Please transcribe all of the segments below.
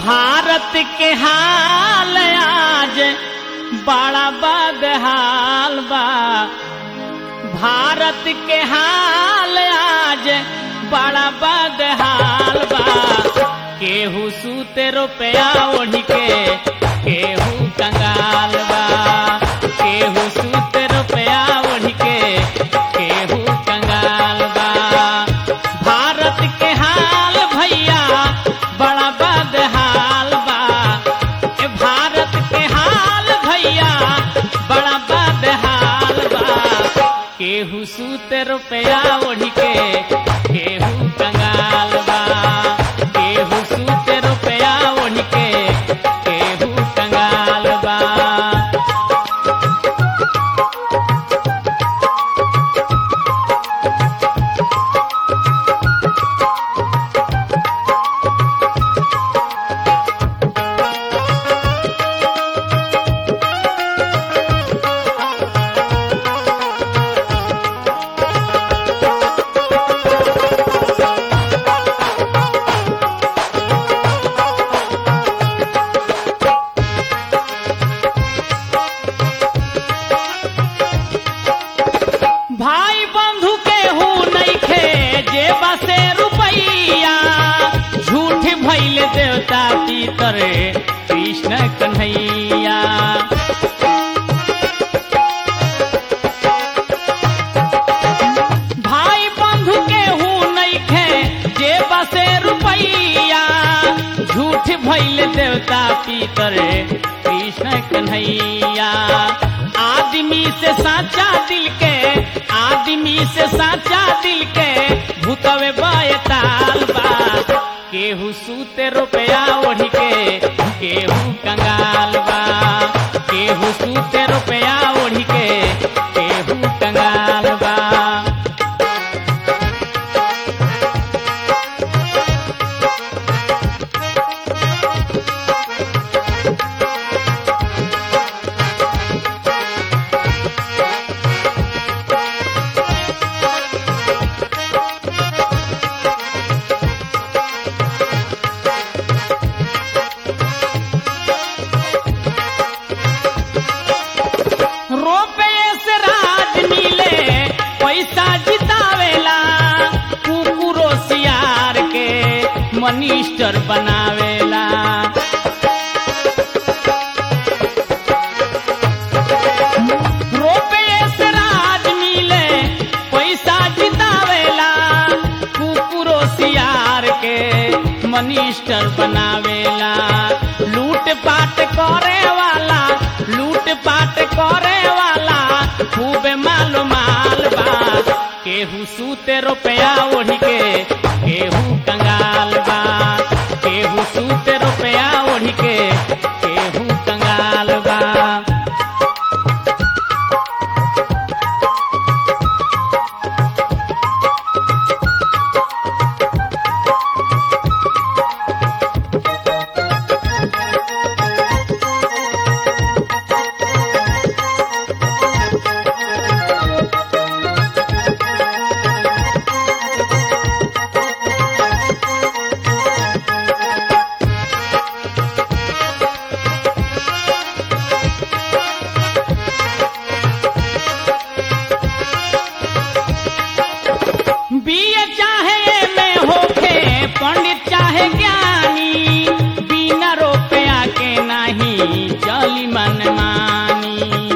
भारत के हाल आज बड़ा बदहाल बा। भारत के हाल आज बड़ा बदहाल बा। केहू सूते रुपया ओढ़ के केहू कंगाल बा। केहू सूते रुपया ओढ़ के केहू कंगाल बा। भारत के हाल भैया बड़ा बदहाल बा। भारत के हाल भैया बड़ा बदहाल बा। केहू सूते रुपया ओढ़ के केहू कंगाल बा। केहू सूते रुपया ओढ़ के केहू कंगाल बा। भाई बंधु केहू नइखे जेबा से रुपैया। झूठ भइल देवता पितर कृष्ण कन्हैया। भाई बंधु केहू नइखे जेबा से रुपैया। झूठ भइल देवता पितर कृष्ण कन्हैया। आदमी से साचा दिल के आदमी से साचा दिल के भूतवे बयताल बा। केहू सूते रुपया ओढ़ के केहू कंगाल बा। केहू सूते रुपया ओढ़ के केहू कंगाल बा। रुपये से राज मिले पैसा जितावेला। कुकुरो सियार के मनिस्टर बनावेला। रुपये से राज मिले पैसा जितावेला। कुकुरो सियार के मनिस्टर बनावेला। लूट पाट करे वाला खूब मालो माल बा। केहू सूते रुपया ओढ़ के केहू कंगाल बा। केहू सूते रुपया ओढ़ के केहू कंगाल बा। बीए चाहे एमे होखे पंडित चाहे ज्ञानी। बिना रुपया के नहीं चली मनमानी।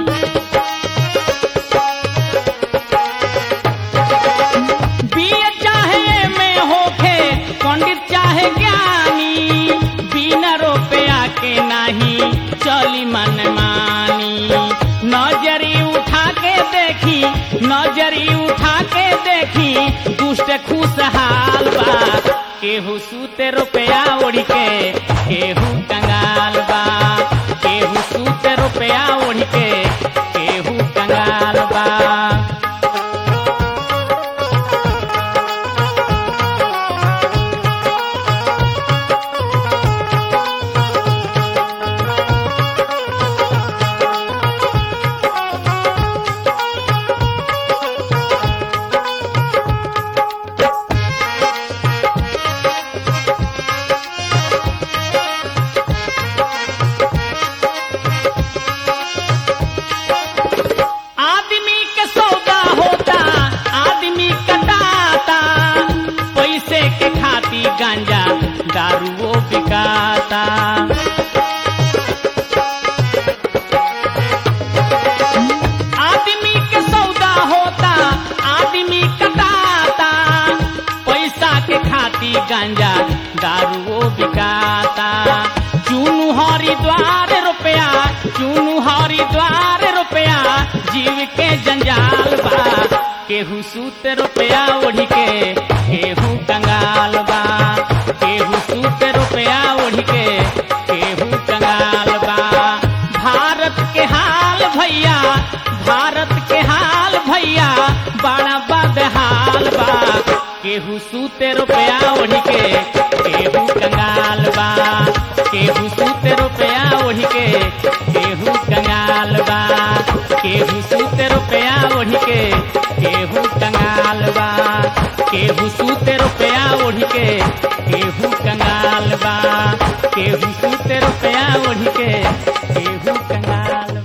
बीए चाहे एमे होखे पंडित चाहे ज्ञानी। बिना रुपया के नहीं चली मनमानी। नजरी उठा के देखी दुष्ट खुशहाल बा। केहू सूते रुपया ओढ़ के केहू कंगाल बा। केहू सूते रुपया ओढ़ के केहू कंगाल बा। जीव के जंजाल बा केहू सूते रुपया ओढ़ी के केहू कंगाल बा केहू सूते रुपया ओढ़ी के केहू कंगाल बा भारत के हाल भैया भारत के हाल भैया बड़ा बदहाल बा केहू सूते रुपया ओढ़ी के केहू कंगाल बा केहू सूते रुपया ओढ़ी के केहू कंगाल बा केहू सूते रुपया ओढ़ी के केहू कंगाल बा केहू सूते रुपया ओढ़ी के केहू कंगाल बा केहू सूते रुपया ओढ़ी के केहू कंगाल बा।